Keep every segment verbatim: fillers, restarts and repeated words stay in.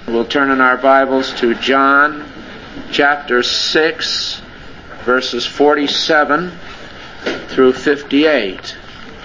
We'll turn in our Bibles to John chapter six, verses forty-seven through fifty-eight.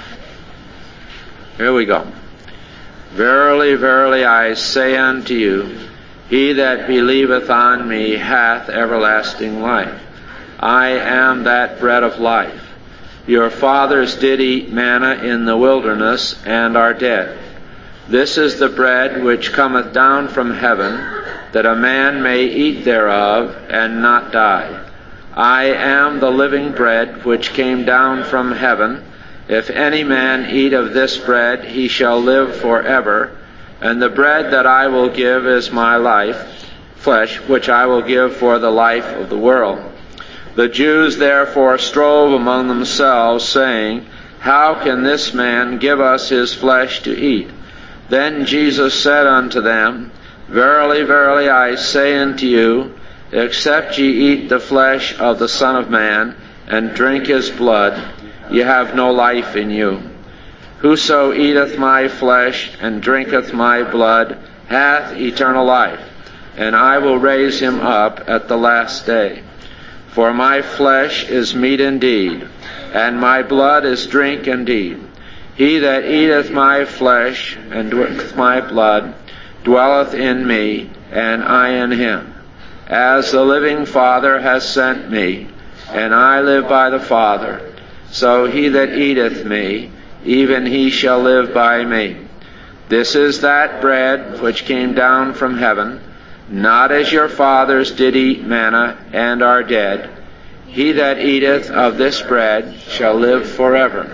Here we go. Verily, verily, I say unto you, he that believeth on me hath everlasting life. I am that bread of life. Your fathers did eat manna in the wilderness, and are dead. This is the bread which cometh down from heaven, that a man may eat thereof, and not die. I am the living bread which came down from heaven. If any man eat of this bread, he shall live forever. And the bread that I will give is my life, flesh, which I will give for the life of the world. The Jews therefore strove among themselves, saying, How can this man give us his flesh to eat? Then Jesus said unto them, Verily, verily, I say unto you, except ye eat the flesh of the Son of Man, and drink his blood, ye have no life in you. Whoso eateth my flesh, and drinketh my blood, hath eternal life, and I will raise him up at the last day. For my flesh is meat indeed, and my blood is drink indeed. He that eateth my flesh and drinketh my blood dwelleth in me, and I in him. As the living Father has sent me, and I live by the Father, so he that eateth me, even he shall live by me. This is that bread which came down from heaven, not as your fathers did eat manna, and are dead. He that eateth of this bread shall live forever.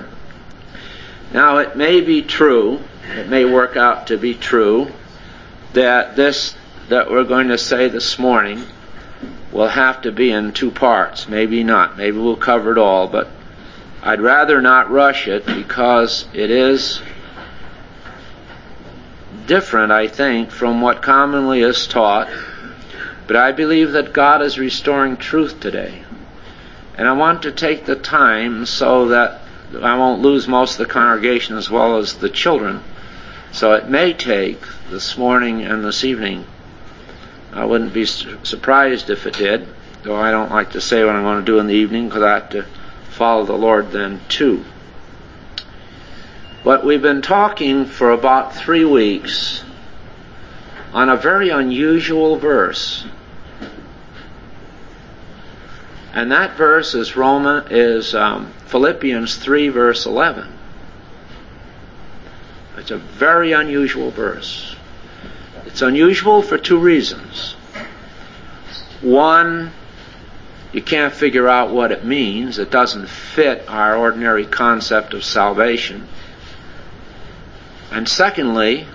Now it may be true, it may work out to be true, that this that we're going to say this morning will have to be in two parts. Maybe not. Maybe we'll cover it all, but I'd rather not rush it because it is different, I think, from what commonly is taught. But I believe that God is restoring truth today. And I want to take the time so that I won't lose most of the congregation as well as the children. So it may take this morning and this evening. I wouldn't be su- surprised if it did, though I don't like to say what I'm going to do in the evening because I have to follow the Lord then too. But we've been talking for about three weeks on a very unusual verse. And that verse is Roman is um, Philippians three, verse eleven. It's a very unusual verse. It's unusual for two reasons. One, you can't figure out what it means. It doesn't fit our ordinary concept of salvation. And secondly,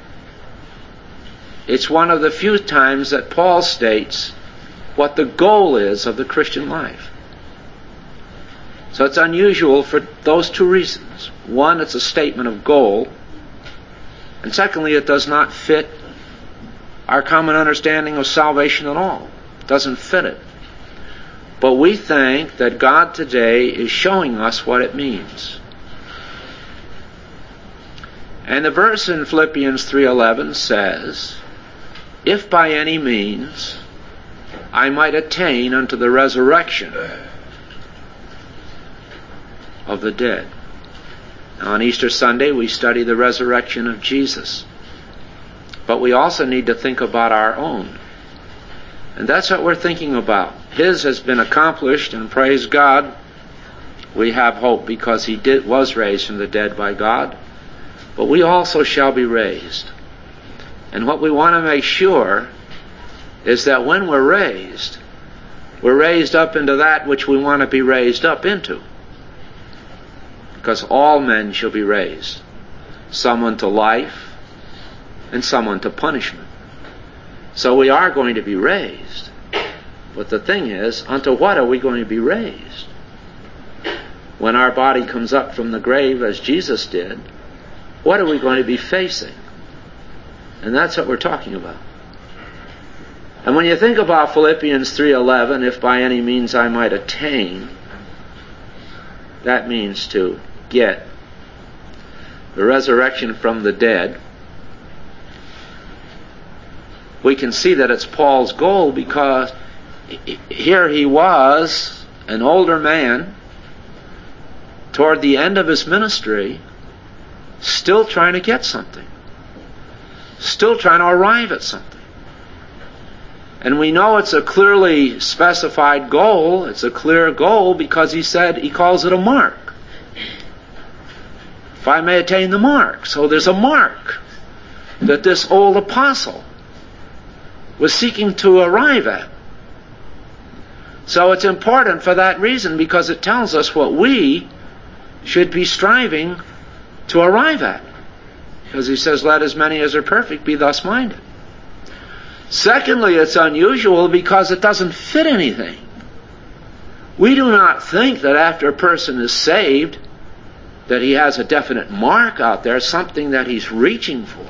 it's one of the few times that Paul states what the goal is of the Christian life. So it's unusual for those two reasons. One, it's a statement of goal. And secondly, it does not fit our common understanding of salvation at all. It doesn't fit it. But we think that God today is showing us what it means. And the verse in Philippians three eleven says, If by any means I might attain unto the resurrection of the dead. Now, on Easter Sunday, we study the resurrection of Jesus. But we also need to think about our own. And that's what we're thinking about. His has been accomplished, and praise God, we have hope because he did, was raised from the dead by God. But we also shall be raised. And what we want to make sure is that when we're raised, we're raised up into that which we want to be raised up into. Because all men shall be raised. Some unto life, and some unto punishment. So we are going to be raised. But the thing is, unto what are we going to be raised? When our body comes up from the grave, as Jesus did, what are we going to be facing? And that's what we're talking about. And when you think about Philippians three eleven, if by any means I might attain, that means to get the resurrection from the dead. we can see that it's Paul's goal, because here he was, an older man, toward the end of his ministry, still trying to get something. Still trying to arrive at something. And we know it's a clearly specified goal. It's a clear goal because he said, he calls it a mark. If I may attain the mark. So there's a mark that this old apostle was seeking to arrive at. So it's important for that reason, because it tells us what we should be striving to arrive at. Because he says, let as many as are perfect be thus minded. Secondly, it's unusual because it doesn't fit anything. We do not think that after a person is saved, that he has a definite mark out there, something that he's reaching for.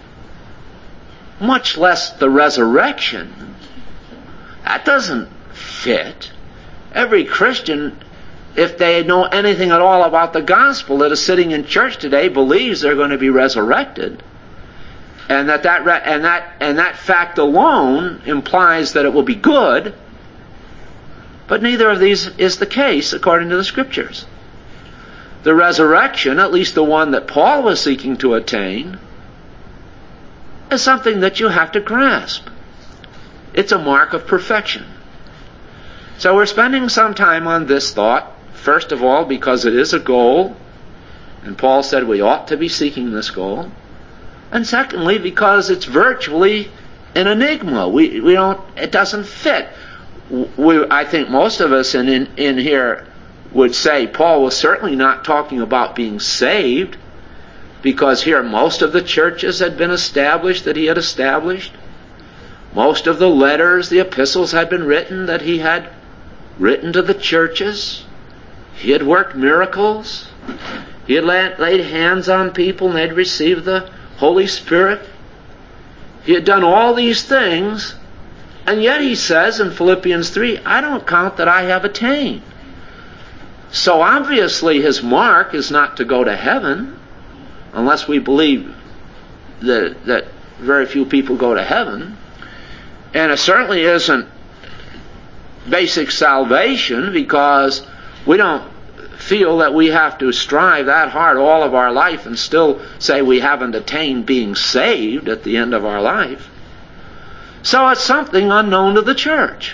Much less the resurrection. That doesn't fit. Every Christian, if they know anything at all about the gospel, that is sitting in church today, believes they're going to be resurrected. And that that, re- and that, and that fact alone implies that it will be good. But neither of these is the case according to the Scriptures. The resurrection, at least the one that Paul was seeking to attain, is something that you have to grasp. It's a mark of perfection. So we're spending some time on this thought, first of all because it is a goal, and Paul said we ought to be seeking this goal. And secondly, because it's virtually an enigma. We we don't. It doesn't fit. We, I think most of us in, in in here would say Paul was certainly not talking about being saved, because here most of the churches had been established that he had established. Most of the letters, the epistles had been written that he had written to the churches. He had worked miracles. He had laid hands on people and they'd received the Holy Spirit. He had done all these things, and yet he says in Philippians three, I don't count that I have attained. So obviously his mark is not to go to heaven, unless we believe that, that very few people go to heaven. And it certainly isn't basic salvation, because we don't feel that we have to strive that hard all of our life and still say we haven't attained being saved at the end of our life. So it's something unknown to the church.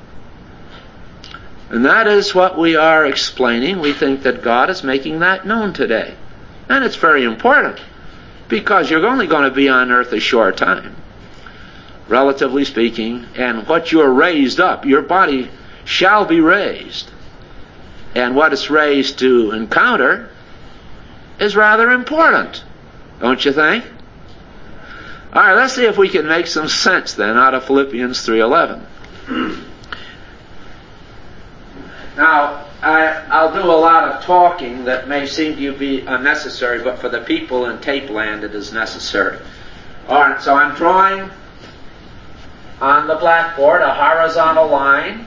And that is what we are explaining. We think that God is making that known today. And it's very important, because you're only going to be on earth a short time, relatively speaking, and what you're raised up, your body shall be raised. And what it's raised to encounter is rather important, don't you think? All right, let's see if we can make some sense then out of Philippians three eleven. Now, I, I'll do a lot of talking that may seem to you be unnecessary, but for the people in tape land it is necessary. All right, so I'm drawing on the blackboard a horizontal line,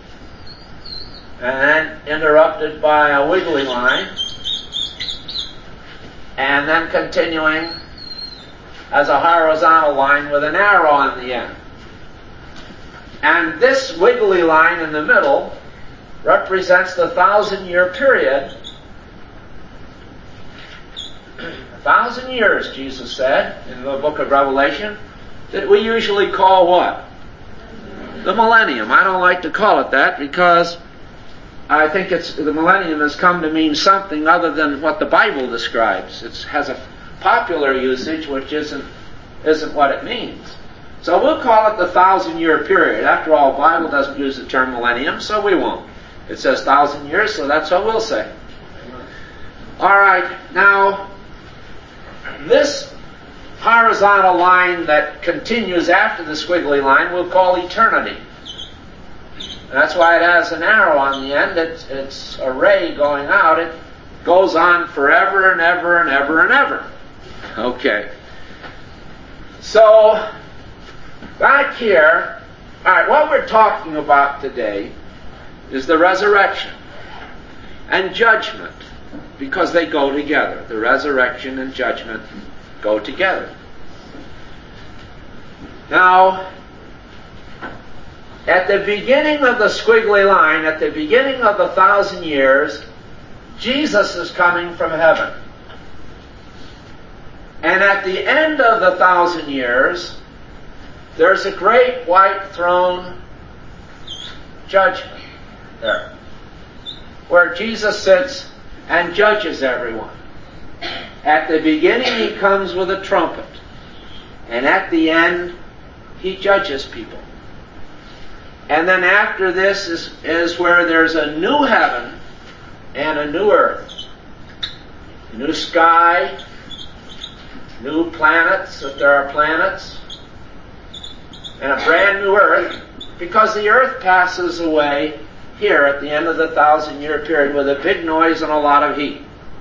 and then interrupted by a wiggly line, and then continuing as a horizontal line with an arrow on the end. And this wiggly line in the middle represents the thousand-year period. A thousand years, Jesus said in the book of Revelation, that we usually call what? The millennium. I don't like to call it that, because I think it's the millennium has come to mean something other than what the Bible describes. It has a popular usage which isn't isn't what it means. So we'll call it the thousand-year period. After all, the Bible doesn't use the term millennium, so we won't. It says thousand years, so that's what we'll say. All right, now this horizontal line that continues after the squiggly line we'll call eternity. That's why it has an arrow on the end. It's, it's a ray going out. It goes on forever and ever and ever and ever. Okay. So, back here, all right, what we're talking about today is the resurrection and judgment, because they go together. The resurrection and judgment go together. Now, at the beginning of the squiggly line, at the beginning of the thousand years, Jesus is coming from heaven. And at the end of the thousand years, there's a great white throne judgment there, where Jesus sits and judges everyone. At the beginning, he comes with a trumpet. And at the end, he judges people. And then after this is, is where there's a new heaven and a new earth. A new sky, new planets, if there are planets, and a brand new earth, because the earth passes away here at the end of the thousand year period with a big noise and a lot of heat.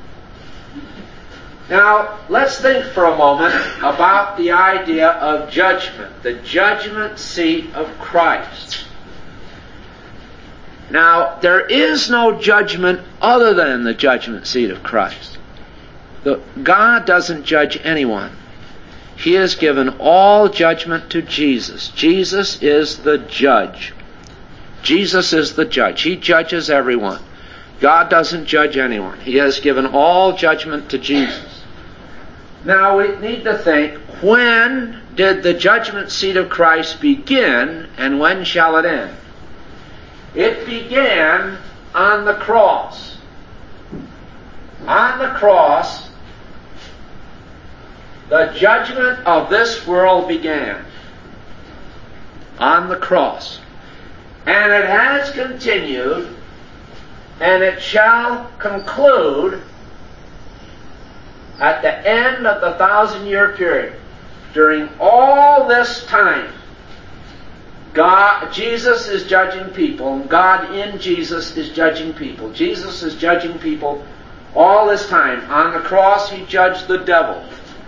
Now, let's think for a moment about the idea of judgment, the judgment seat of Christ. Now, there is no judgment other than the judgment seat of Christ. The, God doesn't judge anyone. He has given all judgment to Jesus. Jesus is the judge. Jesus is the judge. He judges everyone. God doesn't judge anyone. He has given all judgment to Jesus. Now we need to think, when did the judgment seat of Christ begin and when shall it end? It began on the cross. On the cross, the judgment of this world began. On the cross. And it has continued, and it shall conclude at the end of the thousand year period. During all this time, God, Jesus is judging people, and God in Jesus is judging people. Jesus is judging people all this time. On the cross, he judged the devil.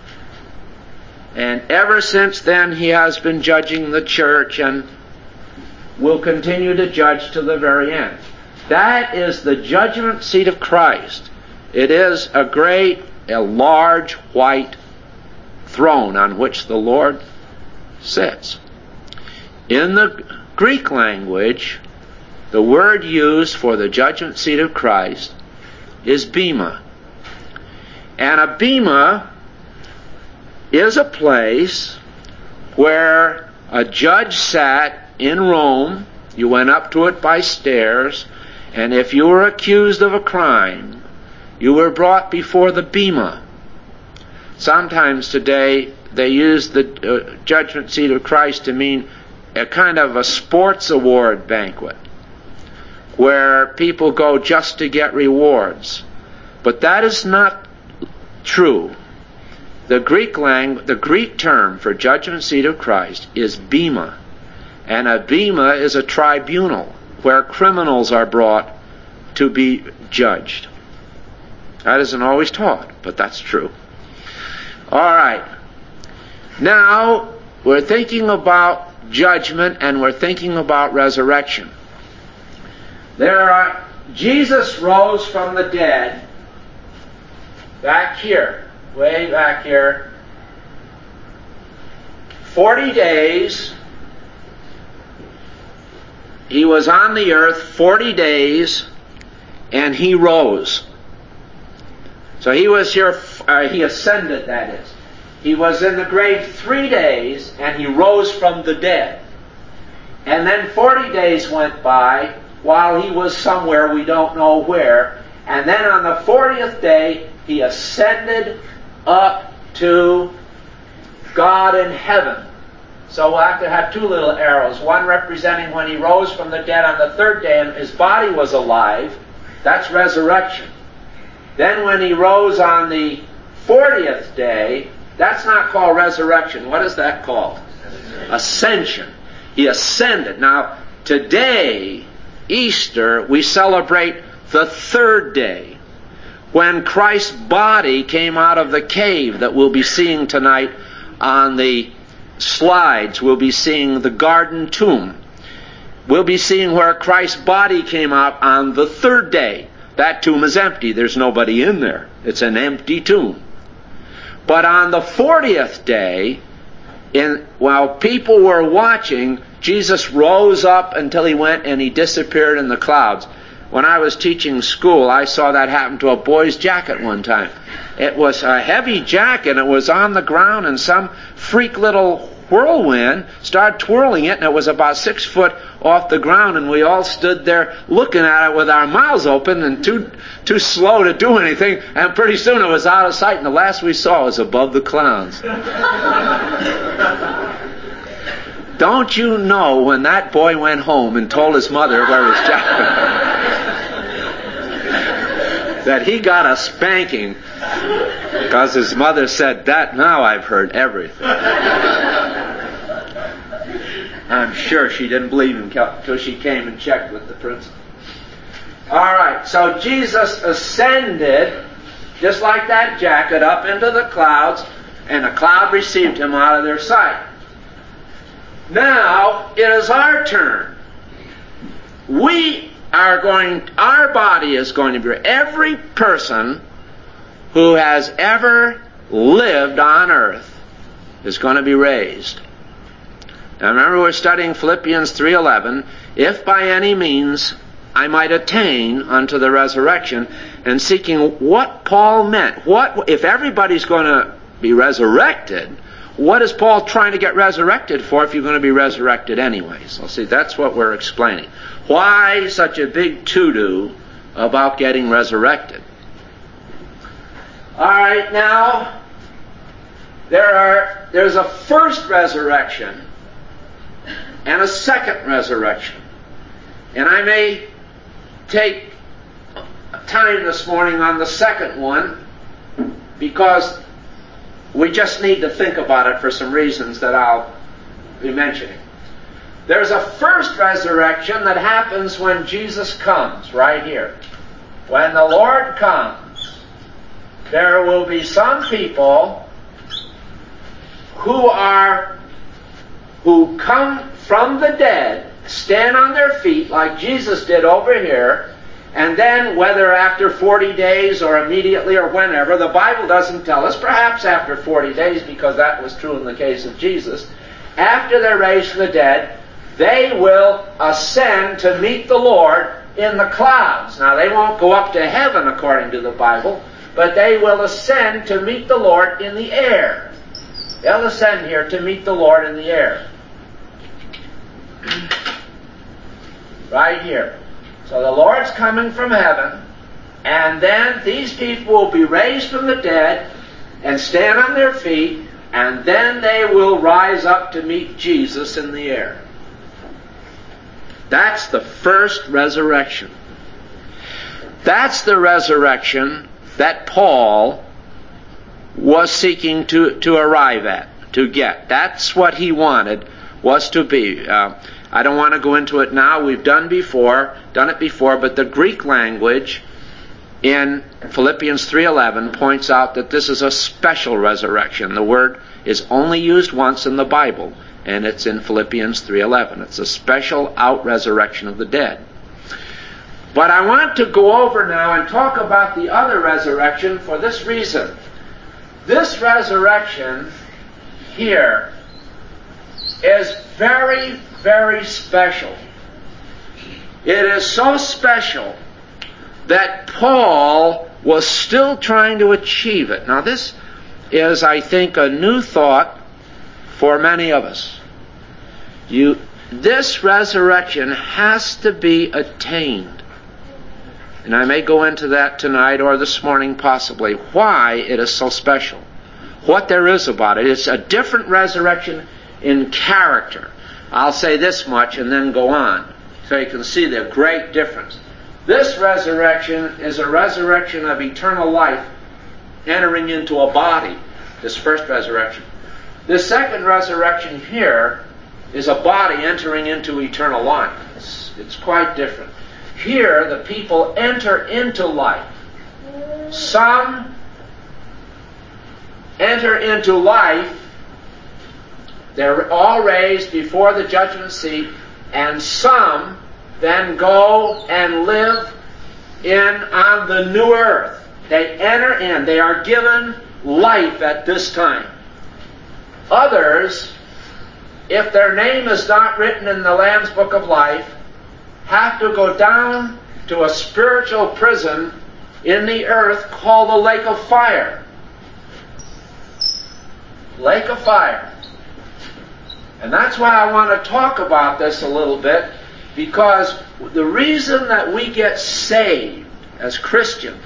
And ever since then, he has been judging the church and will continue to judge to the very end. That is the judgment seat of Christ. It is a great, a large white throne on which the Lord sits. In the Greek language, the word used for the judgment seat of Christ is bema. And a bema is a place where a judge sat in Rome. You went up to it by stairs, and if you were accused of a crime, you were brought before the bema. Sometimes today they use the uh, judgment seat of Christ to mean a kind of a sports award banquet where people go just to get rewards. But that is not true. The Greek language, the Greek term for judgment seat of Christ is bema. And a bema is a tribunal where criminals are brought to be judged. That isn't always taught, but that's true. All right. Now, we're thinking about judgment and we're thinking about resurrection. There are, Jesus rose from the dead back here, way back here, forty days. He was on the earth forty days, and he rose. So he was here, uh, he ascended, that is. He was in the grave three days, and he rose from the dead. And then forty days went by while he was somewhere, we don't know where. And then on the fortieth day, he ascended up to God in heaven. So we'll have to have two little arrows, one representing when he rose from the dead on the third day and his body was alive. That's resurrection. Then when he rose on the fortieth day, that's not called resurrection. What is that called? Ascension. He ascended. Now, today, Easter, we celebrate the third day, when Christ's body came out of the cave that we'll be seeing tonight on the slides. We'll be seeing the garden tomb. We'll be seeing where Christ's body came out on the third day. That tomb is empty. There's nobody in there. It's an empty tomb. But on the fortieth day, in, while people were watching, Jesus rose up until he went and he disappeared in the clouds. When I was teaching school, I saw that happen to a boy's jacket one time. It was a heavy jacket, it was on the ground, and some freak little whirlwind started twirling it, and it was about six foot off the ground, and we all stood there looking at it with our mouths open and too too slow to do anything, and pretty soon it was out of sight, and the last we saw was above the clouds. Don't you know when that boy went home and told his mother where his jacket that he got a spanking because his mother said, "That now I've heard everything." I'm sure she didn't believe him until she came and checked with the principal. All right, so Jesus ascended, just like that jacket, up into the clouds, and a cloud received him out of their sight. Now it is our turn. We are going, our body is going to be, every person who has ever lived on earth is going to be raised. Now remember, we're studying Philippians three eleven. If by any means I might attain unto the resurrection, and seeking what Paul meant. What if everybody's going to be resurrected? What is Paul trying to get resurrected for if you're going to be resurrected anyways? So see, that's what we're explaining. Why such a big to-do about getting resurrected? All right, now there are there's a first resurrection and a second resurrection. And I may take time this morning on the second one because we just need to think about it for some reasons that I'll be mentioning. There's a first resurrection that happens when Jesus comes, right here. When the Lord comes, there will be some people who are, who come from the dead, stand on their feet like Jesus did over here, and then whether after forty days or immediately or whenever, the Bible doesn't tell us, perhaps after forty days because that was true in the case of Jesus, after they're raised from the dead, they will ascend to meet the Lord in the clouds. Now they won't go up to heaven according to the Bible, but they will ascend to meet the Lord in the air. They'll ascend here to meet the Lord in the air. Right here. So the Lord's coming from heaven, and then these people will be raised from the dead and stand on their feet, and then they will rise up to meet Jesus in the air. That's the first resurrection. That's the resurrection that Paul was seeking to, to arrive at, to get. That's what he wanted, was to be. Uh, I don't want to go into it now. We've done before, done it before, but the Greek language in Philippians three eleven points out that this is a special resurrection. The word is only used once in the Bible, and it's in Philippians three eleven. It's a special out-resurrection of the dead. But I want to go over now and talk about the other resurrection for this reason. This resurrection here is very, very special. It is so special that Paul was still trying to achieve it. Now this is, I think, a new thought for many of us. You, this resurrection has to be attained. And I may go into that tonight or this morning possibly, why it is so special. What there is about it. It's a different resurrection in character. I'll say this much and then go on, so you can see the great difference. This resurrection is a resurrection of eternal life entering into a body, this first resurrection. This second resurrection here is a body entering into eternal life. It's, it's quite different. Here, the people enter into life. Some enter into life. They're all raised before the judgment seat, and some then go and live in on the new earth. They enter in. They are given life at this time. Others if their name is not written in the Lamb's Book of Life, have to go down to a spiritual prison in the earth called the lake of fire. Lake of fire. And that's why I want to talk about this a little bit, because the reason that we get saved as Christians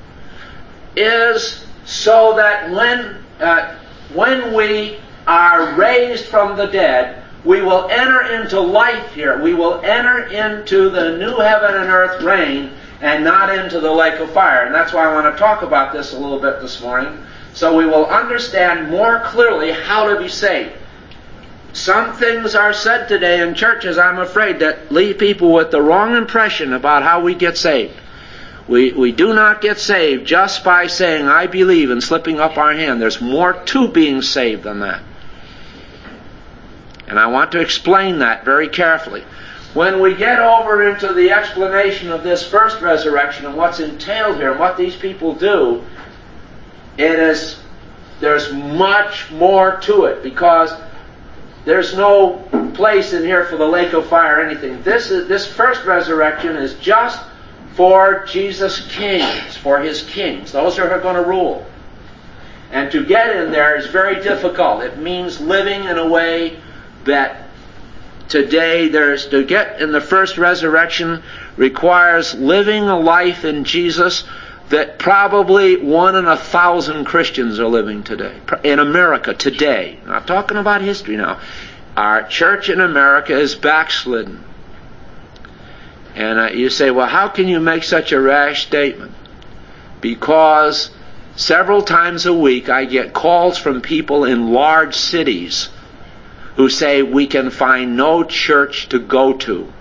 is so that when uh, when we are raised from the dead, we will enter into life here. We will enter into the new heaven and earth reign and not into the lake of fire. And that's why I want to talk about this a little bit this morning, so we will understand more clearly how to be saved. Some things are said today in churches, I'm afraid, that leave people with the wrong impression about how we get saved. We, we do not get saved just by saying, I believe, and slipping up our hand. There's more to being saved than that. And I want to explain that very carefully. When we get over into the explanation of this first resurrection and what's entailed here and what these people do, it is, there's much more to it, because there's no place in here for the lake of fire or anything. This is, this first resurrection is just for Jesus' kings, for His kings, those who are going to rule. And to get in there is very difficult. It means living in a way that today there's, to get in the first resurrection requires living a life in Jesus that probably one in a thousand Christians are living today. In America today. I'm not talking about history now. Our church in America is backslidden. And uh, you say, well, how can you make such a rash statement? Because several times a week I get calls from people in large cities who say we can find no church to go to.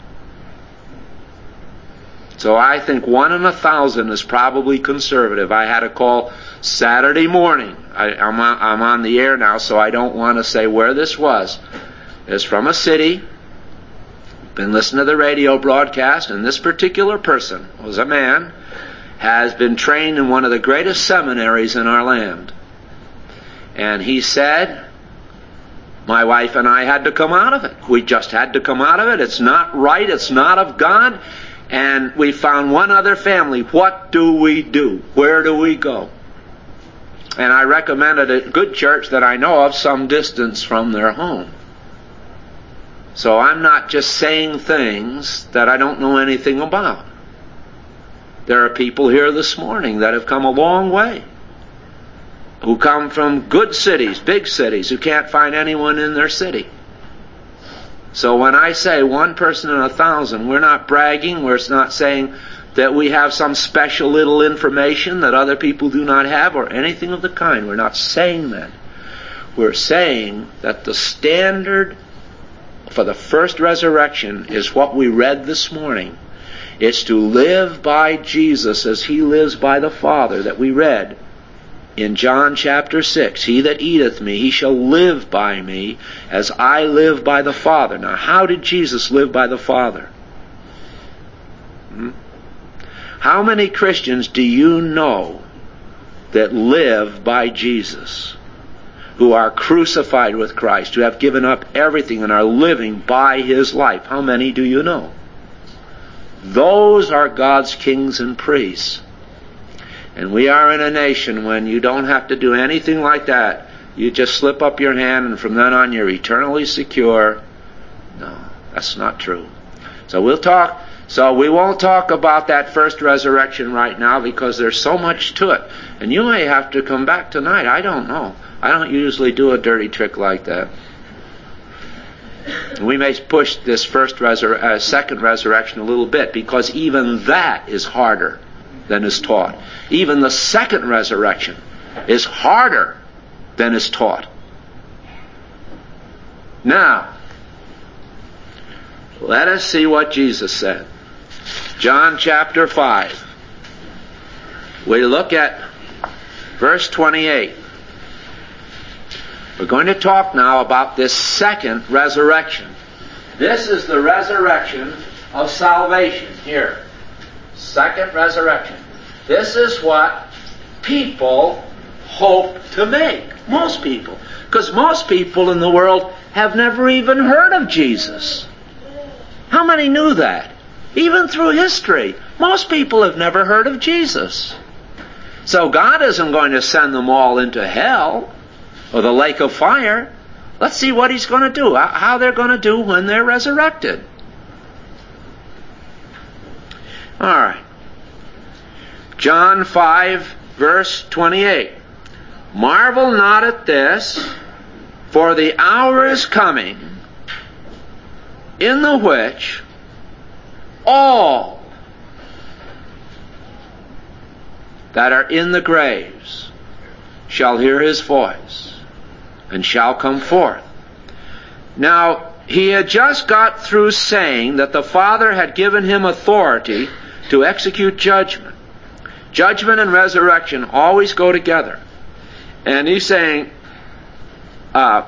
So I think one in a thousand is probably conservative. I had a call Saturday morning. I, I'm, on, I'm on the air now, so I don't want to say where this was. It's from a city. Been listening to the radio broadcast, and this particular person was a man, has been trained in one of the greatest seminaries in our land. And he said, my wife and I had to come out of it. We just had to come out of it. It's not right. It's not of God. And we found one other family. What do we do? Where do we go? And I recommended a good church that I know of some distance from their home. So I'm not just saying things that I don't know anything about. There are people here this morning that have come a long way, who come from good cities, big cities, who can't find anyone in their city. So when I say one person in a thousand, we're not bragging. We're not saying that we have some special little information that other people do not have or anything of the kind. We're not saying that. We're saying that the standard for the first resurrection is what we read this morning. It's to live by Jesus as He lives by the Father, that we read in John chapter six. He that eateth me, he shall live by me, as I live by the Father. Now, how did Jesus live by the Father? Hmm? How many Christians do you know that live by Jesus, who are crucified with Christ, who have given up everything and are living by His life? How many do you know? Those are God's kings and priests. And we are in a nation when you don't have to do anything like that. You just slip up your hand and from then on you're eternally secure. No, that's not true. So we'll talk, so we won't talk about that first resurrection right now, because there's so much to it. And you may have to come back tonight. I don't know. I don't usually do a dirty trick like that. We may push this first resur- uh, second resurrection a little bit, because even that is harder than is taught. Even the second resurrection is harder than is taught. Now, let us see what Jesus said. John chapter five. We look at verse twenty-eight. We're going to talk now about this second resurrection. This is the resurrection of salvation here. Second resurrection. This is what people hope to make. Most people. Because most people in the world have never even heard of Jesus. How many knew that? Even through history, most people have never heard of Jesus. So God isn't going to send them all into hell or the lake of fire. Let's see what He's going to do, how they're going to do when they're resurrected. All right. John five, verse twenty-eight. Marvel not at this, for the hour is coming, in the which all that are in the graves shall hear His voice, and shall come forth. Now, he had just got through saying that the Father had given him authority to execute judgment. Judgment and resurrection always go together. And he's saying, uh,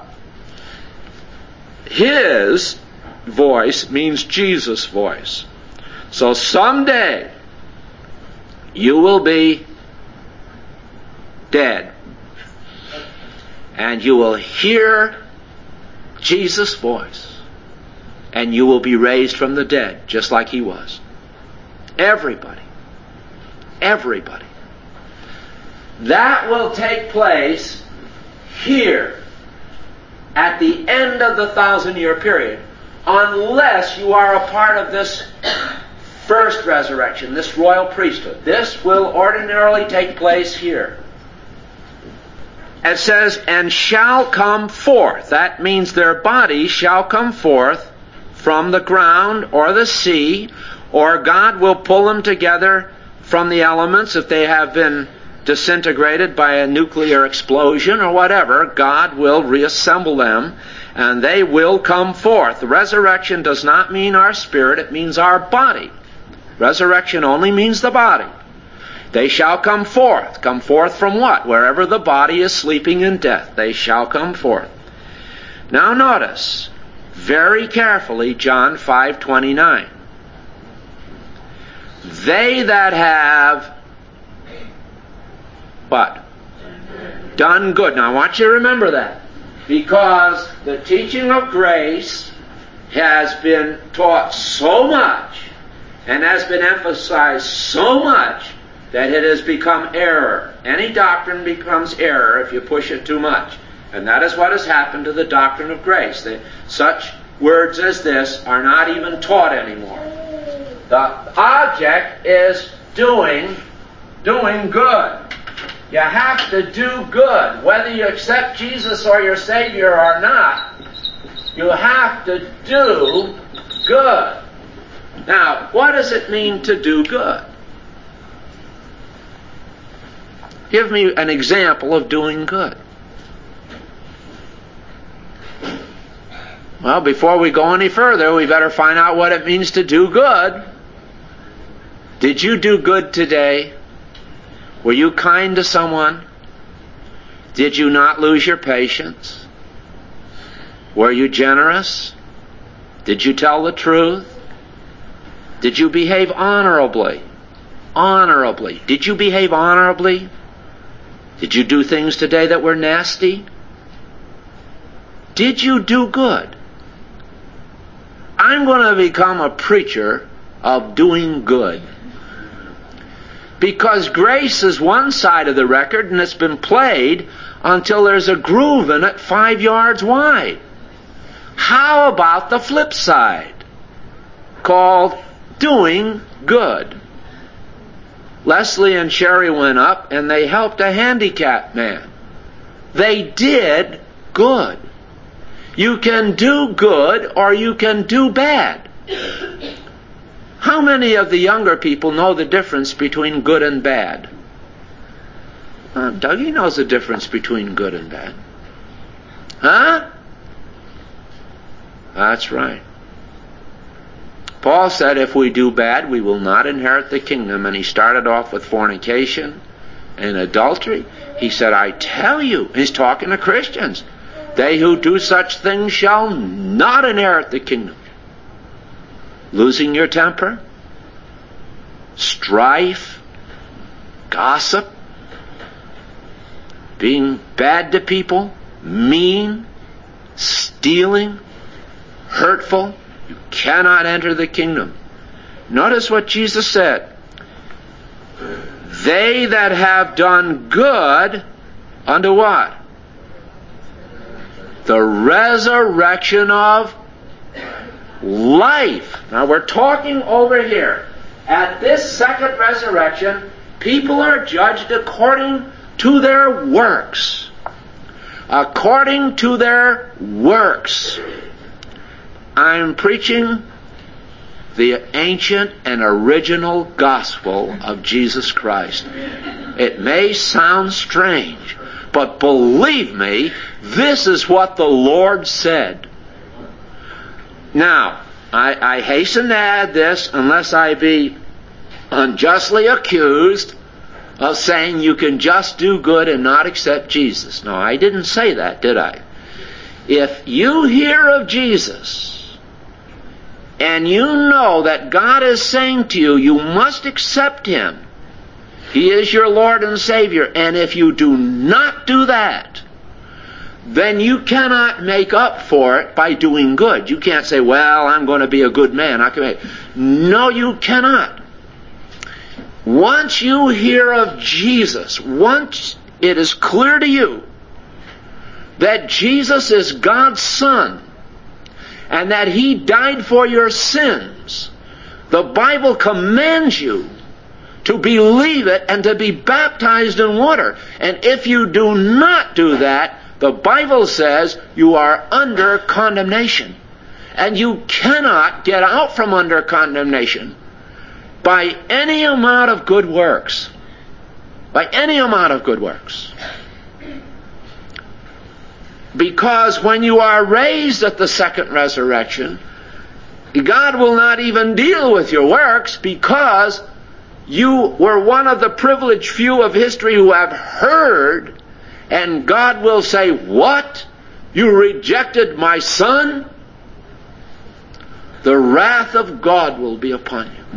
His voice means Jesus' voice. So someday you will be dead, and you will hear Jesus' voice, and you will be raised from the dead, just like He was. Everybody. Everybody. That will take place here at the end of the thousand-year period, unless you are a part of this first resurrection, this royal priesthood. This will ordinarily take place here. It says, and shall come forth. That means their bodies shall come forth from the ground or the sea, or God will pull them together from the elements if they have been disintegrated by a nuclear explosion or whatever. God will reassemble them, and they will come forth. The resurrection does not mean our spirit, it means our body. Resurrection only means the body. They shall come forth. Come forth from what? Wherever the body is sleeping in death, they shall come forth. Now notice, very carefully, John five twenty-nine. They that have what? Done good. Now I want you to remember that, because the teaching of grace has been taught so much and has been emphasized so much that it has become error. Any doctrine becomes error if you push it too much. And that is what has happened to the doctrine of grace. That such words as this are not even taught anymore. The object is doing, doing good. You have to do good. Whether you accept Jesus or your Savior or not, you have to do good. Now, what does it mean to do good? Give me an example of doing good. Well, before we go any further, we better find out what it means to do good. Did you do good today? Were you kind to someone? Did you not lose your patience? Were you generous? Did you tell the truth? Did you behave honorably? Honorably. Did you behave honorably? Did you do things today that were nasty? Did you do good? I'm going to become a preacher of doing good. Because grace is one side of the record, and it's been played until there's a groove in it five yards wide. How about the flip side, called doing good? Leslie and Sherry went up and they helped a handicapped man. They did good. You can do good or you can do bad. How many of the younger people know the difference between good and bad? Uh, Dougie knows the difference between good and bad. Huh? That's right. Paul said if we do bad, we will not inherit the kingdom. And he started off with fornication and adultery. He said, I tell you, he's talking to Christians, they who do such things shall not inherit the kingdom. Losing your temper, strife, gossip, being bad to people, mean, stealing, hurtful, you cannot enter the kingdom. Notice what Jesus said. They that have done good unto what? The resurrection of life. Now we're talking over here. At this second resurrection, people are judged according to their works. According to their works. I'm preaching the ancient and original gospel of Jesus Christ. It may sound strange, but believe me, this is what the Lord said. Now, I, I hasten to add this, unless I be unjustly accused of saying you can just do good and not accept Jesus. No, I didn't say that, did I? If you hear of Jesus, and you know that God is saying to you, you must accept Him. He is your Lord and Savior. And if you do not do that, then you cannot make up for it by doing good. You can't say, well, I'm going to be a good man. I can make... No, you cannot. Once you hear of Jesus, once it is clear to you that Jesus is God's Son, and that He died for your sins, the Bible commands you to believe it and to be baptized in water. And if you do not do that, the Bible says you are under condemnation. And you cannot get out from under condemnation by any amount of good works. By any amount of good works. Because when you are raised at the second resurrection, God will not even deal with your works, because you were one of the privileged few of history who have heard, and God will say, what? You rejected my Son? The wrath of God will be upon you.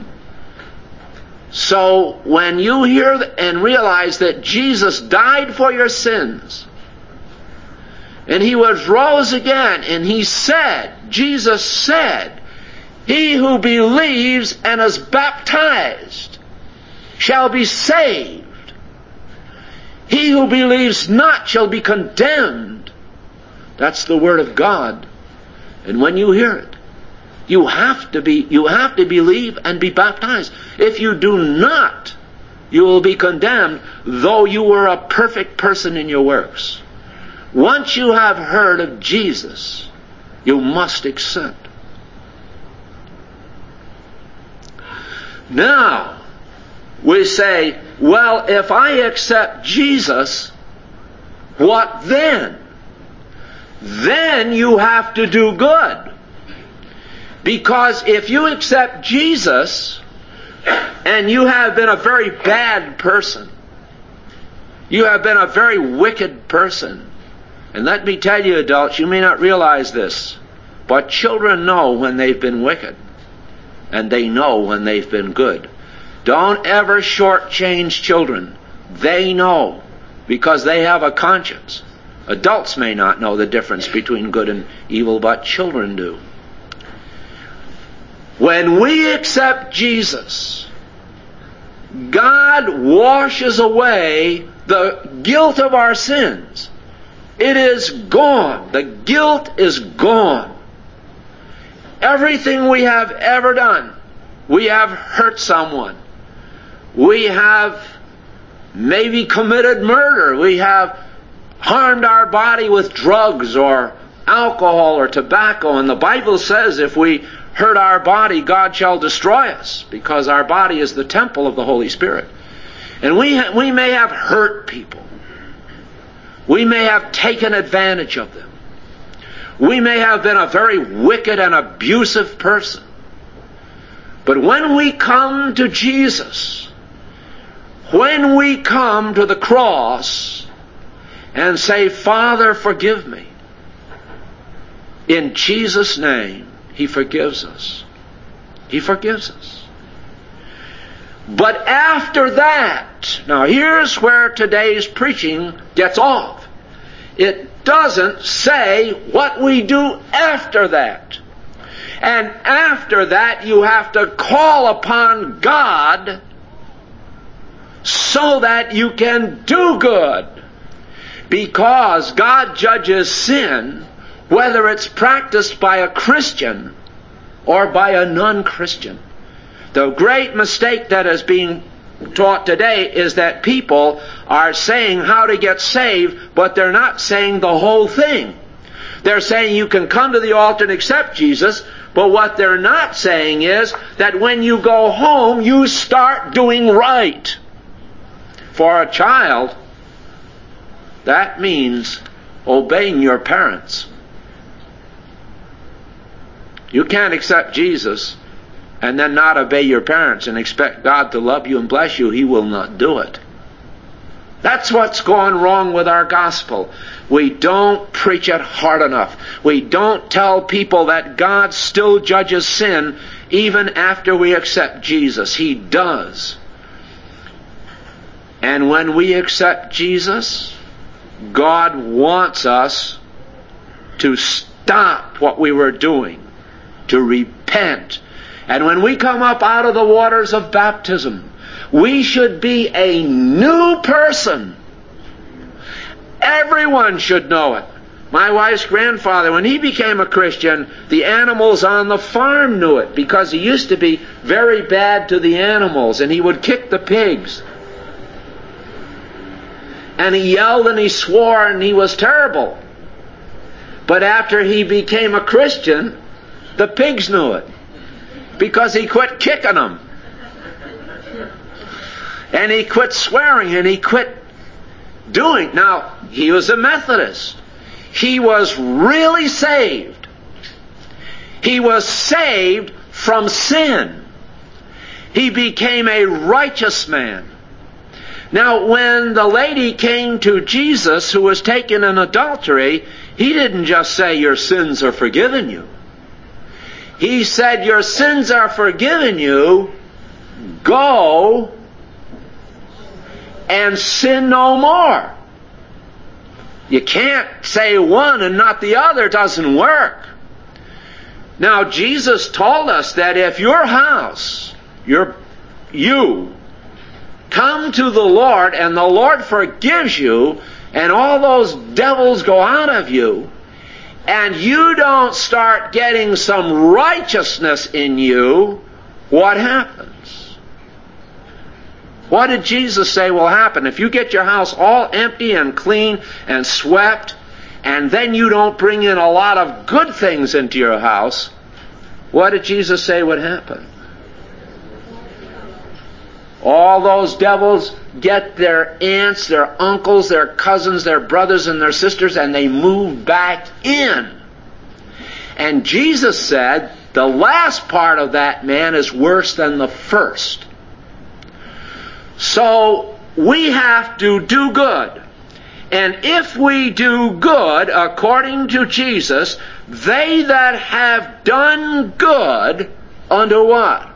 So when you hear and realize that Jesus died for your sins, and He was rose again, and He said, Jesus said, he who believes and is baptized shall be saved. He who believes not shall be condemned. That's the Word of God. And when you hear it, you have to be, you have to believe and be baptized. If you do not, you will be condemned, though you were a perfect person in your works. Once you have heard of Jesus, you must accept. Now, we say, well, if I accept Jesus, what then? Then you have to do good. Because if you accept Jesus, and you have been a very bad person, you have been a very wicked person, and let me tell you, adults, you may not realize this, but children know when they've been wicked, and they know when they've been good. Don't ever shortchange children. They know, because they have a conscience. Adults may not know the difference between good and evil, but children do. When we accept Jesus, God washes away the guilt of our sins. It is gone. The guilt is gone. Everything we have ever done, we have hurt someone. We have maybe committed murder. We have harmed our body with drugs or alcohol or tobacco. And the Bible says if we hurt our body, God shall destroy us, because our body is the temple of the Holy Spirit. And we ha- we may have hurt people. We may have taken advantage of them. We may have been a very wicked and abusive person. But when we come to Jesus, when we come to the cross and say, Father, forgive me, in Jesus' name, He forgives us. He forgives us. But after that, now here's where today's preaching gets off. It doesn't say what we do after that. And after that, you have to call upon God so that you can do good. Because God judges sin, whether it's practiced by a Christian or by a non-Christian. The great mistake that is being taught today is that people are saying how to get saved, but they're not saying the whole thing. They're saying you can come to the altar and accept Jesus, but what they're not saying is that when you go home, you start doing right. For a child, that means obeying your parents. You can't accept Jesus and then not obey your parents and expect God to love you and bless you. He will not do it. That's what's gone wrong with our gospel. We don't preach it hard enough. We don't tell people that God still judges sin even after we accept Jesus. He does. And when we accept Jesus, God wants us to stop what we were doing, to repent. And when we come up out of the waters of baptism, we should be a new person. Everyone should know it. My wife's grandfather, when he became a Christian, the animals on the farm knew it, because he used to be very bad to the animals, and he would kick the pigs. And he yelled and he swore and he was terrible. But after he became a Christian, the pigs knew it, because he quit kicking them. And he quit swearing and he quit doing. Now, he was a Methodist. He was really saved. He was saved from sin. He became a righteous man. Now, when the lady came to Jesus who was taken in adultery, he didn't just say, "Your sins are forgiven you." He said, "Your sins are forgiven you. Go and sin no more." You can't say one and not the other. It doesn't work. Now, Jesus told us that if your house, your, you, come to the Lord and the Lord forgives you and all those devils go out of you, and you don't start getting some righteousness in you, what happens? What did Jesus say will happen? If you get your house all empty and clean and swept, and then you don't bring in a lot of good things into your house, what did Jesus say would happen? All those devils get their aunts, their uncles, their cousins, their brothers and their sisters, and they move back in. And Jesus said, the last part of that man is worse than the first. So we have to do good. And if we do good, according to Jesus, they that have done good, unto what?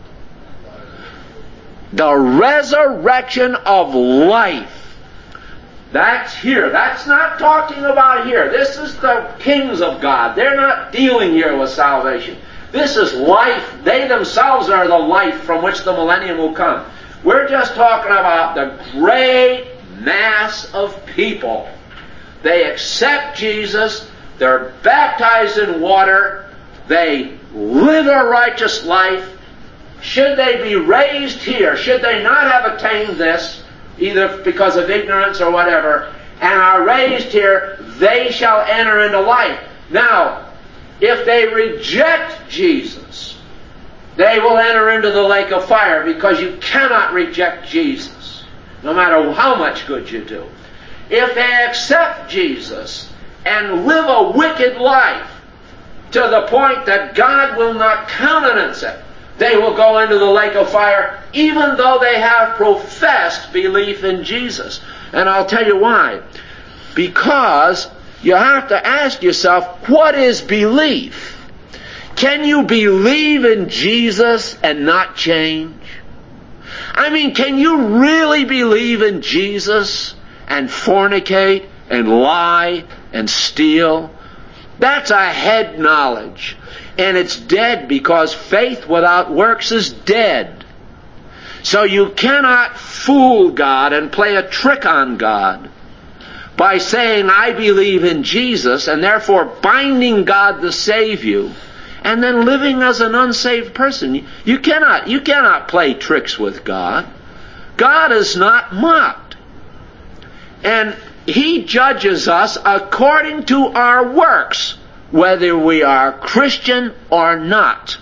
The resurrection of life. That's here. That's not talking about here. This is the kings of God. They're not dealing here with salvation. This is life. They themselves are the life from which the millennium will come. We're just talking about the great mass of people. They accept Jesus. They're baptized in water. They live a righteous life. Should they be raised here, should they not have attained this, either because of ignorance or whatever, and are raised here, they shall enter into life. Now, if they reject Jesus, they will enter into the lake of fire, because you cannot reject Jesus, no matter how much good you do. If they accept Jesus and live a wicked life to the point that God will not countenance it, they will go into the lake of fire, even though they have professed belief in Jesus. And I'll tell you why. Because you have to ask yourself, what is belief? Can you believe in Jesus and not change? I mean, can you really believe in Jesus and fornicate and lie and steal. That's a head knowledge. And it's dead because faith without works is dead. So you cannot fool God and play a trick on God by saying, I believe in Jesus, and therefore binding God to save you, and then living as an unsaved person. You cannot, you cannot play tricks with God. God is not mocked. And He judges us according to our works, whether we are Christian or not.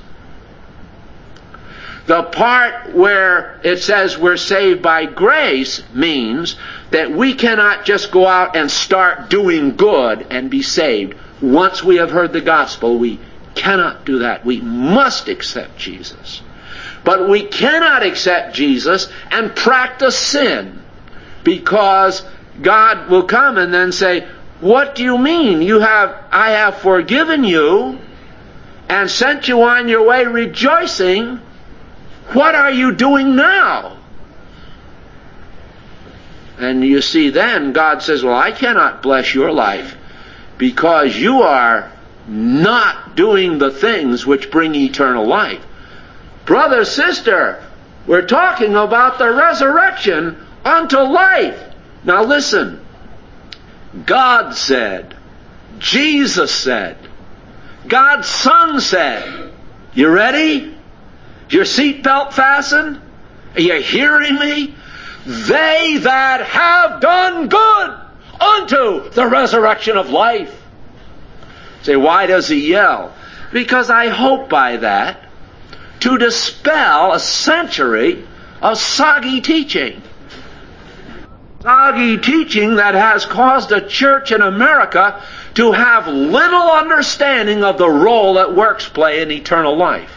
The part where it says we're saved by grace means that we cannot just go out and start doing good and be saved. Once we have heard the gospel, we cannot do that. We must accept Jesus. But we cannot accept Jesus and practice sin, because God will come and then say, what do you mean? You have, I have forgiven you and sent you on your way rejoicing. What are you doing now? And you see, then God says, well, I cannot bless your life because you are not doing the things which bring eternal life. Brother, sister, we're talking about the resurrection unto life. Now listen, God said, Jesus said, God's Son said, you ready? Your seatbelt fastened? Are you hearing me? They that have done good unto the resurrection of life. Say, why does he yell? Because I hope by that to dispel a century of soggy teaching. Soggy teaching that has caused a church in America to have little understanding of the role that works play in eternal life.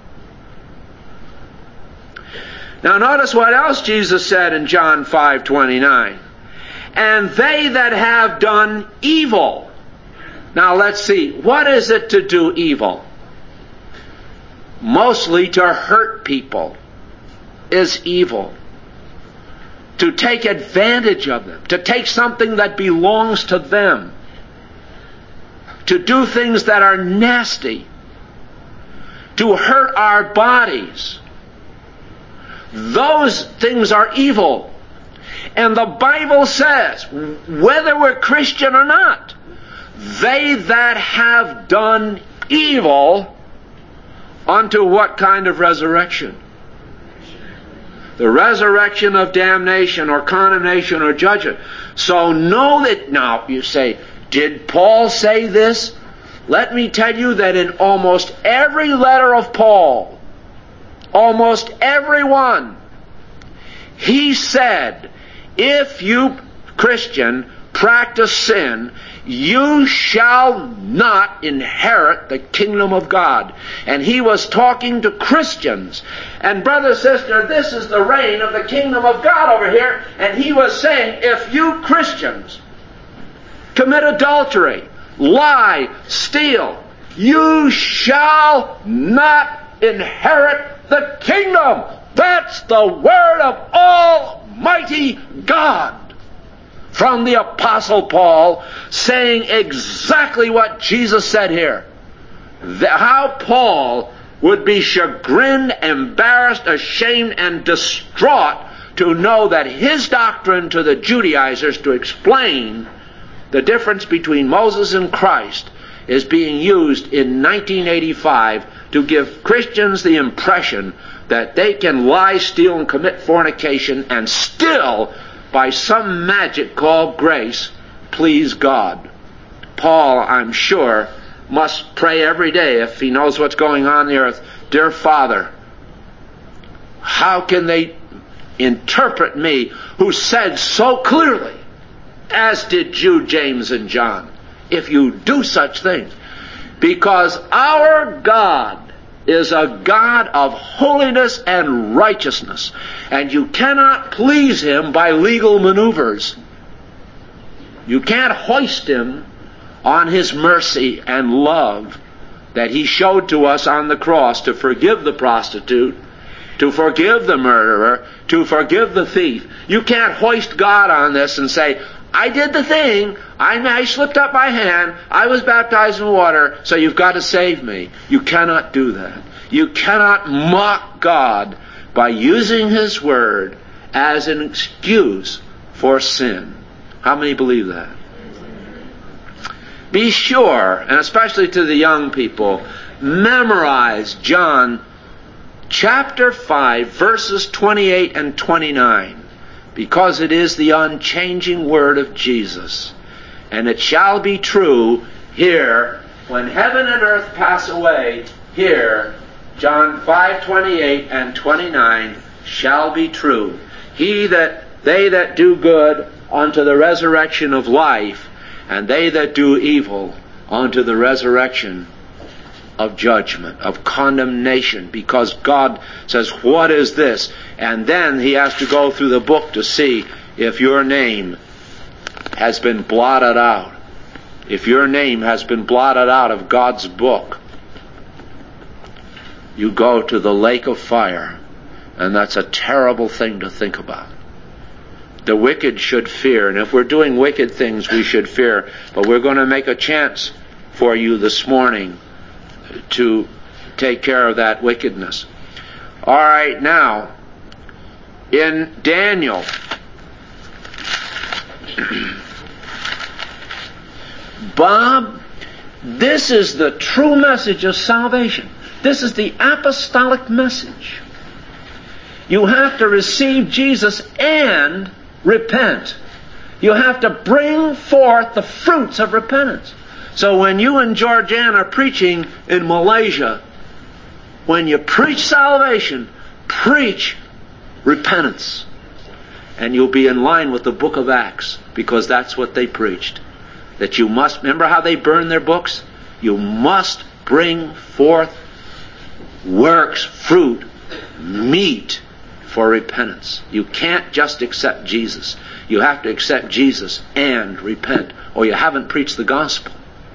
Now notice what else Jesus said in John five twenty-nine. And they that have done evil. Now let's see, what is it to do evil? Mostly to hurt people is evil. To take advantage of them. To take something that belongs to them. To do things that are nasty. To hurt our bodies. Those things are evil. And the Bible says, whether we're Christian or not, they that have done evil unto what kind of resurrection? The resurrection of damnation or condemnation or judgment. So know that, now you say, did Paul say this? Let me tell you that in almost every letter of Paul, almost every one, he said, if you, Christian, practice sin, you shall not inherit the kingdom of God. And he was talking to Christians. And brother, sister, this is the reign of the kingdom of God over here. And he was saying, if you Christians commit adultery, lie, steal, you shall not inherit the kingdom. That's the word of Almighty God. From the Apostle Paul, saying exactly what Jesus said here. How Paul would be chagrined, embarrassed, ashamed, and distraught to know that his doctrine to the Judaizers to explain the difference between Moses and Christ is being used in nineteen eighty-five to give Christians the impression that they can lie, steal, and commit fornication and still, by some magic called grace, please God. Paul, I'm sure, must pray every day if he knows what's going on on the earth. Dear Father, how can they interpret me who said so clearly, as did Jude, James, and John, if you do such things? Because our God is a God of holiness and righteousness, and you cannot please him by legal maneuvers. You can't hoist him on his mercy and love that he showed to us on the cross to forgive the prostitute, to forgive the murderer, to forgive the thief. You can't hoist God on this and say, I did the thing. I, I slipped up my hand. I was baptized in water, so you've got to save me. You cannot do that. You cannot mock God by using His Word as an excuse for sin. How many believe that? Be sure, and especially to the young people, memorize John chapter five, verses twenty-eight and twenty-nine. Because it is the unchanging word of Jesus. And it shall be true here, when heaven and earth pass away, here, John five, twenty-eight and twenty-nine, shall be true. He that, they that do good unto the resurrection of life, and they that do evil unto the resurrection of judgment, of condemnation, because God says, what is this? And then he has to go through the book to see if your name has been blotted out. If your name has been blotted out of God's book, you go to the lake of fire. And that's a terrible thing to think about. The wicked should fear, and if we're doing wicked things, we should fear. But we're going to make a chance for you this morning to take care of that wickedness. All right, now, in Daniel, Bob, this is the true message of salvation. This is the apostolic message. You have to receive Jesus and repent. You have to bring forth the fruits of repentance. So when you and Georgianne are preaching in Malaysia, when you preach salvation, preach repentance. And you'll be in line with the book of Acts, because that's what they preached. That you must, remember how they burned their books? You must bring forth works, fruit, meat for repentance. You can't just accept Jesus. You have to accept Jesus and repent, or you haven't preached the gospel.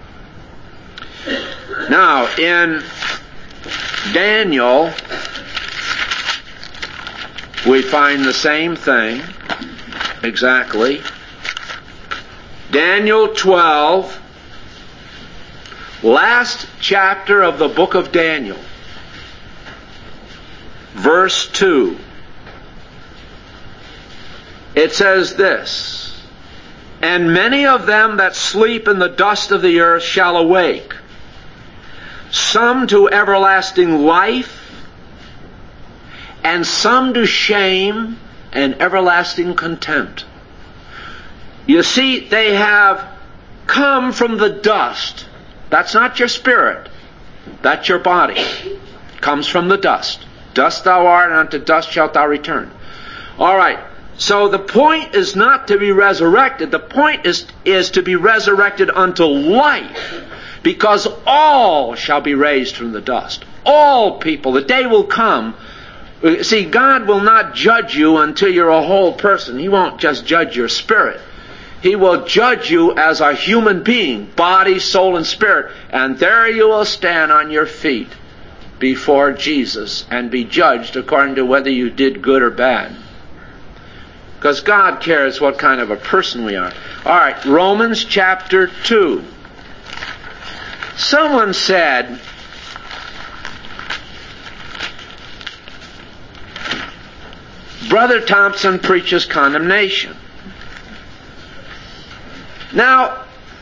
Now, in Daniel, we find the same thing exactly. Daniel twelve, last chapter of the book of Daniel, verse two. It says this, and many of them that sleep in the dust of the earth shall awake, some to everlasting life, and some to shame and everlasting contempt. You see, they have come from the dust. That's not your spirit. That's your body. Comes from the dust. Dust thou art, and unto dust shalt thou return. All right. So the point is not to be resurrected. The point is, is to be resurrected unto life. Because all shall be raised from the dust. All people. The day will come. See, God will not judge you until you're a whole person. He won't just judge your spirit. He will judge you as a human being, body, soul, and spirit. And there you will stand on your feet before Jesus and be judged according to whether you did good or bad. Because God cares what kind of a person we are. All right, Romans chapter two. Someone said, Brother Thompson preaches condemnation. Now,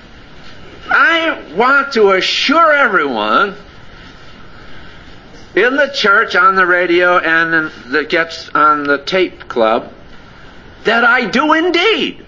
I want to assure everyone in the church, on the radio, and in, that gets on the tape club, that I do indeed.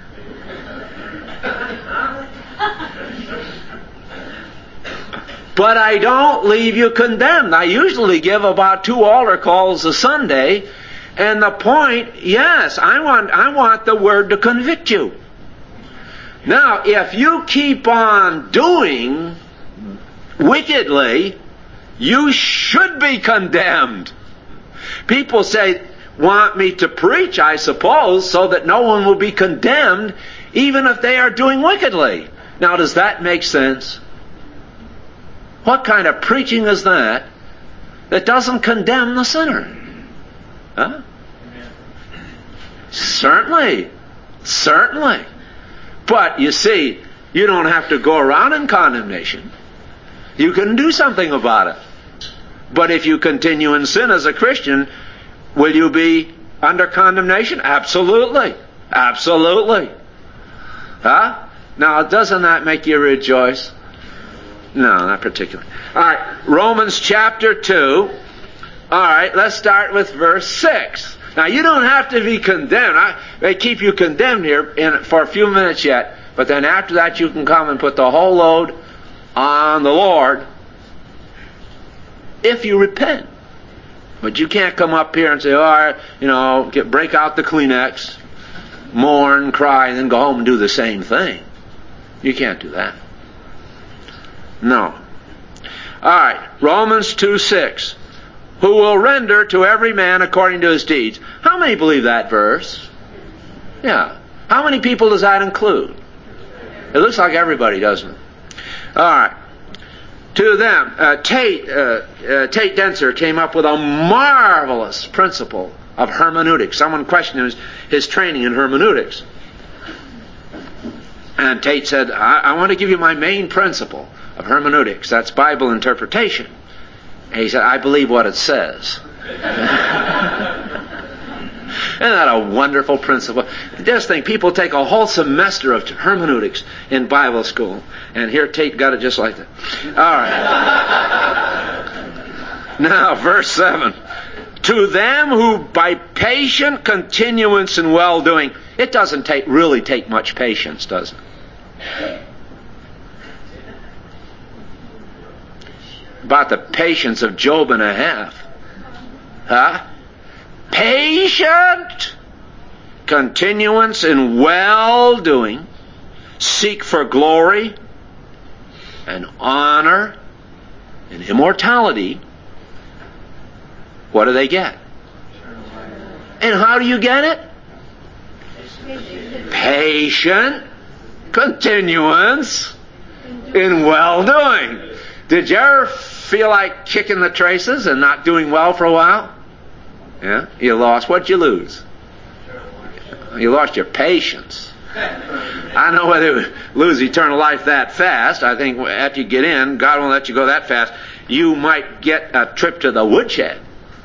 But I don't leave you condemned. I usually give about two altar calls a Sunday, and the point, yes, I want, I want the Word to convict you. Now, if you keep on doing wickedly, you should be condemned. People say, want me to preach, I suppose, so that no one will be condemned, even if they are doing wickedly. Now, does that make sense? What kind of preaching is that that doesn't condemn the sinner? Huh? Certainly. Certainly. But, you see, you don't have to go around in condemnation. You can do something about it. But if you continue in sin as a Christian, will you be under condemnation? Absolutely. Absolutely. Huh? Now, doesn't that make you rejoice? No, not particularly. All right, Romans chapter two. All right, let's start with verse six. Now, you don't have to be condemned. I, they keep you condemned here in, for a few minutes yet, but then after that you can come and put the whole load on the Lord if you repent. But you can't come up here and say, all right, you know, get, break out the Kleenex, mourn, cry, and then go home and do the same thing. You can't do that. No. All right, Romans two six. Who will render to every man according to his deeds. How many believe that verse? Yeah. How many people does that include? It looks like everybody, doesn't it? All right. To them, uh, Tate, uh, uh, Tate Denser came up with a marvelous principle of hermeneutics. Someone questioned his, his training in hermeneutics. And Tate said, I, I want to give you my main principle of hermeneutics. That's Bible interpretation. And he said, I believe what it says. Isn't that a wonderful principle? Just think, people take a whole semester of hermeneutics in Bible school, and here Tate got it just like that. All right. Now, verse seven. To them who by patient continuance in well-doing. It doesn't take, really take much patience, does it? About the patience of Job and a half. Huh? Patient continuance in well-doing, seek for glory and honor and immortality. What do they get? And how do you get it? Patient continuance in well-doing. Did you ever feel like kicking the traces and not doing well for a while? Yeah? You lost. What'd you lose? You lost your patience. I don't know whether you lose eternal life that fast. I think after you get in, God won't let you go that fast. You might get a trip to the woodshed.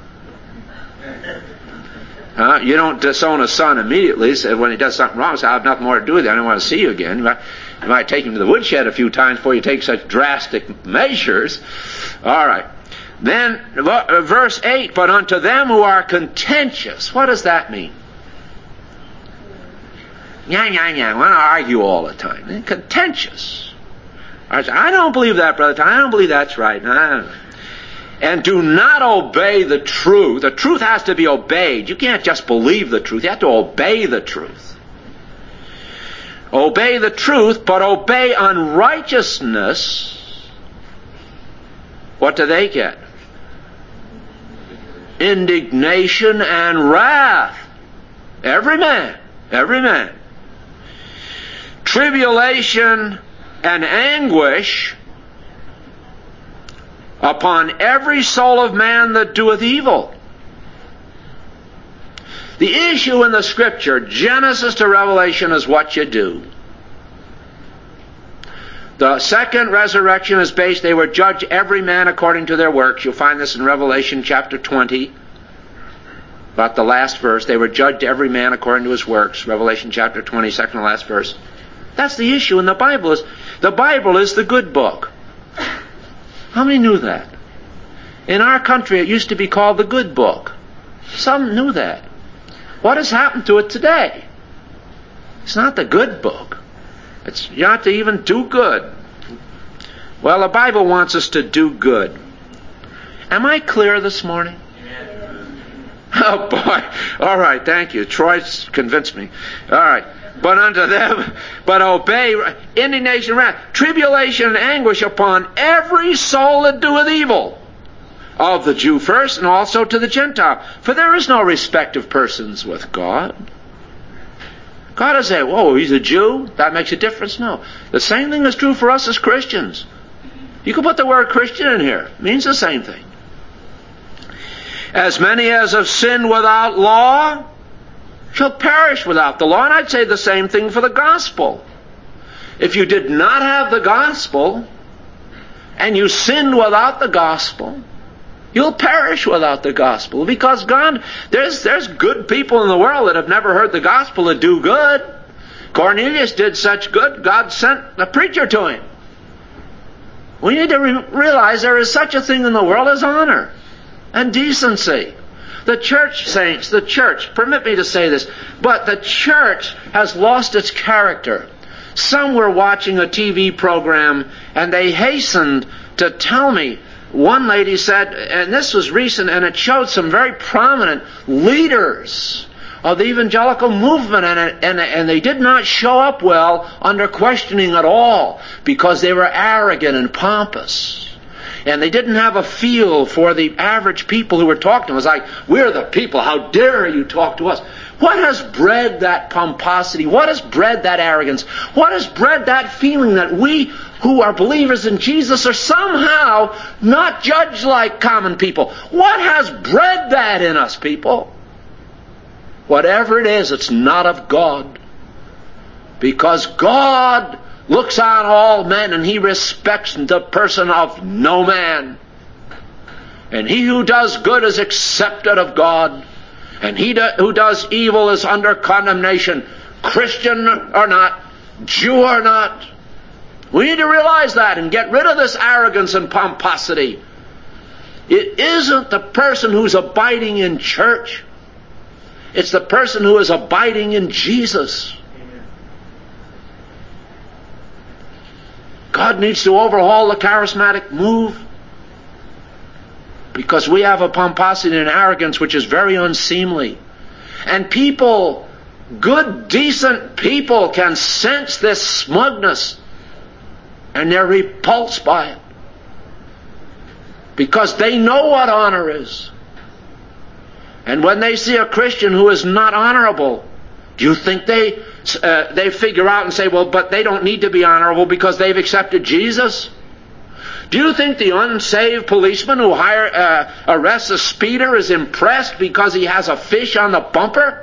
Huh? You don't disown a son immediately. So when he does something wrong, say, I have nothing more to do with it. I don't want to see you again. You might, you might take him to the woodshed a few times before you take such drastic measures. All right. Then, verse eight, but unto them who are contentious. What does that mean? Yeah, yeah, yeah. I want to argue all the time. They're contentious. I don't believe that, brother. I don't believe that's right. And do not obey the truth. The truth has to be obeyed. You can't just believe the truth. You have to obey the truth. Obey the truth, but obey unrighteousness. What do they get? Indignation and wrath. Every man. Every man. Tribulation and anguish upon every soul of man that doeth evil. The issue in the Scripture, Genesis to Revelation, is what you do. The second resurrection is based, they were judged every man according to their works. You'll find this in Revelation chapter twenty. About the last verse. They were judged every man according to his works. Revelation chapter twenty, second to last verse. That's the issue in the Bible. Is the Bible is the good book. How many knew that? In our country it used to be called the good book. Some knew that. What has happened to it today? It's not the good book. It's, you have to even do good. Well, the Bible wants us to do good. Am I clear this morning? Oh boy. All right, thank you. Troy's convinced me. All right. But unto them, but obey, indignation, wrath, tribulation and anguish upon every soul that doeth evil, of the Jew first, and also to the Gentile. For there is no respect of persons with God. God doesn't say, whoa, he's a Jew? That makes a difference? No. The same thing is true for us as Christians. You can put the word Christian in here. It means the same thing. As many as have sinned without law shall perish without the law. And I'd say the same thing for the gospel. If you did not have the gospel, and you sinned without the gospel, you'll perish without the gospel. Because God, there's, there's good people in the world that have never heard the gospel that do good. Cornelius did such good, God sent a preacher to him. We need to re- realize there is such a thing in the world as honor and decency. The church, saints, the church, permit me to say this, but the church has lost its character. Some were watching a T V program and they hastened to tell me, one lady said, and this was recent, and it showed some very prominent leaders of the evangelical movement, and, it, and, and they did not show up well under questioning at all because they were arrogant and pompous. And they didn't have a feel for the average people who were talking to them. It was like, we're the people, how dare you talk to us? What has bred that pomposity? What has bred that arrogance? What has bred that feeling that we who are believers in Jesus are somehow not judged like common people? What has bred that in us, people? Whatever it is, it's not of God. Because God looks on all men and He respects the person of no man. And he who does good is accepted of God. And he do, who does evil is under condemnation, Christian or not, Jew or not. We need to realize that and get rid of this arrogance and pomposity. It isn't the person who's abiding in church. It's the person who is abiding in Jesus. Amen. God needs to overhaul the charismatic move. Because we have a pomposity and arrogance which is very unseemly. And people, good, decent people, can sense this smugness. And they're repulsed by it. Because they know what honor is. And when they see a Christian who is not honorable, do you think they uh, they figure out and say, well, but they don't need to be honorable because they've accepted Jesus? Do you think the unsaved policeman who hire, uh, arrests a speeder is impressed because he has a fish on the bumper?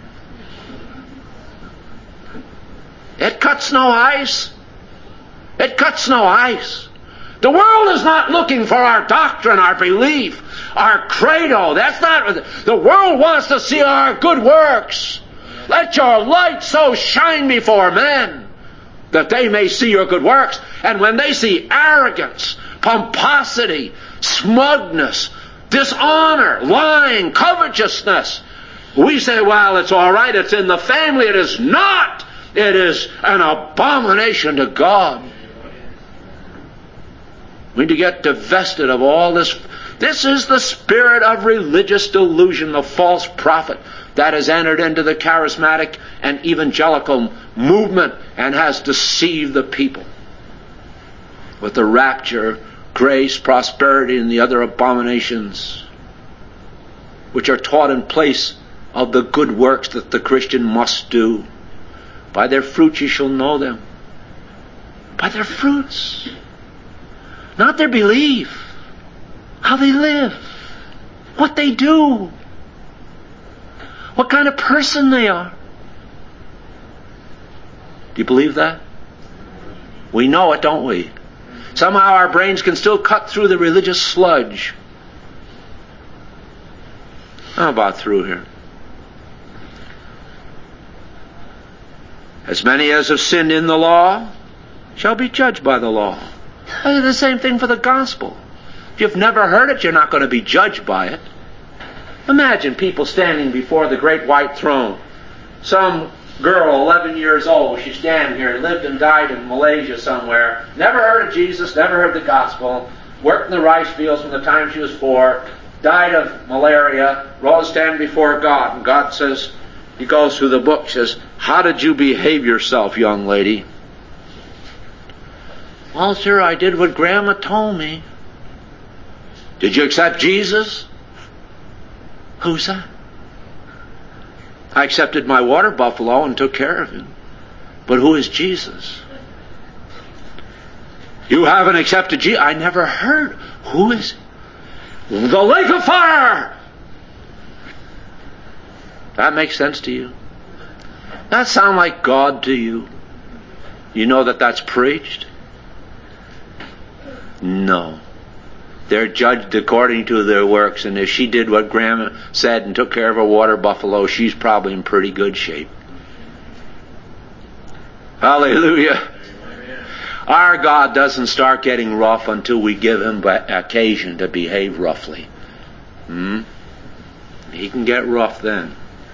It cuts no ice. It cuts no ice. The world is not looking for our doctrine, our belief, our credo. That's not. The world wants to see our good works. Let your light so shine before men that they may see your good works. And when they see arrogance, pomposity, smugness, dishonor, lying, covetousness, we say, well, it's all right, it's in the family. It is not. It is an abomination to God. We need to get divested of all this. This is the spirit of religious delusion, the false prophet that has entered into the charismatic and evangelical movement and has deceived the people with the rapture, grace, prosperity, and the other abominations which are taught in place of the good works that the Christian must do. By their fruits you shall know them. By their fruits. Not their belief. How they live. What they do. What kind of person they are. Do you believe that? We know it, don't we? Somehow our brains can still cut through the religious sludge. How about through here? As many as have sinned in the law shall be judged by the law. It's the same thing for the gospel. If you've never heard it, you're not going to be judged by it. Imagine people standing before the great white throne. Some girl, eleven years old, she's standing here, lived and died in Malaysia somewhere, never heard of Jesus, never heard the gospel, worked in the rice fields from the time she was four, died of malaria, rose standing before God, and God says, He goes through the book, says, how did you behave yourself, young lady? Well, sir, I did what Grandma told me. Did you accept Jesus? Who's that? I accepted my water buffalo and took care of him. But who is Jesus? You haven't accepted Jesus? I never heard. Who is he? The lake of fire! That makes sense to you? That sound like God to you? You know that that's preached? No. They're judged according to their works, and if she did what Grandma said and took care of a water buffalo, she's probably in pretty good shape. Hallelujah. Our God doesn't start getting rough until we give Him occasion to behave roughly. Hmm? He can get rough then.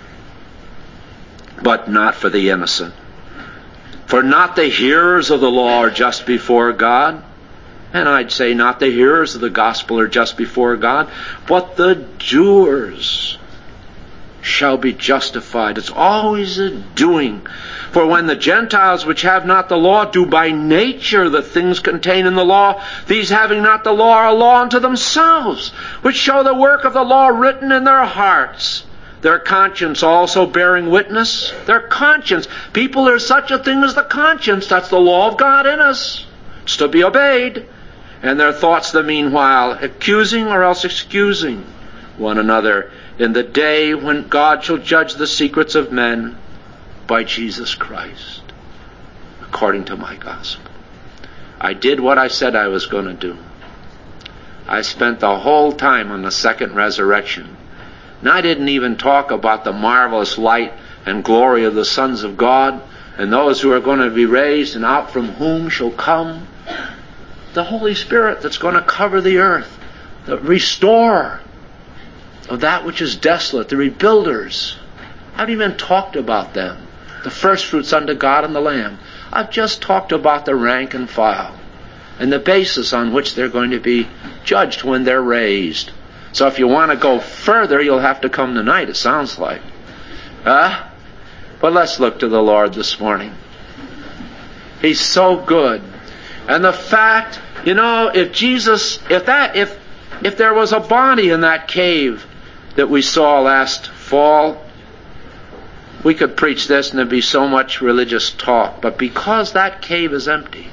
But not for the innocent. For not the hearers of the law are just before God. And I'd say not the hearers of the gospel are just before God, but the doers shall be justified. It's always a doing. For when the Gentiles which have not the law do by nature the things contained in the law, these having not the law are a law unto themselves, which show the work of the law written in their hearts, their conscience also bearing witness. Their conscience. People, there's such a thing as the conscience. That's the law of God in us. It's to be obeyed. And their thoughts the meanwhile accusing or else excusing one another in the day when God shall judge the secrets of men by Jesus Christ, according to my gospel. I did what I said I was going to do. I spent the whole time on the second resurrection. And I didn't even talk about the marvelous light and glory of the sons of God and those who are going to be raised, and out from whom shall come the Holy Spirit that's going to cover the earth, the restorer of that which is desolate, the rebuilders. I haven't even talked about them. The first fruits unto God and the Lamb. I've just talked about the rank and file and the basis on which they're going to be judged when they're raised. So if you want to go further, you'll have to come tonight, it sounds like. Huh? But let's look to the Lord this morning. He's so good. And the fact, you know, if Jesus, if that, if, if there was a body in that cave that we saw last fall, we could preach this and there'd be so much religious talk. But because that cave is empty,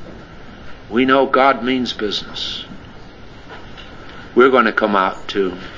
we know God means business. We're going to come out too.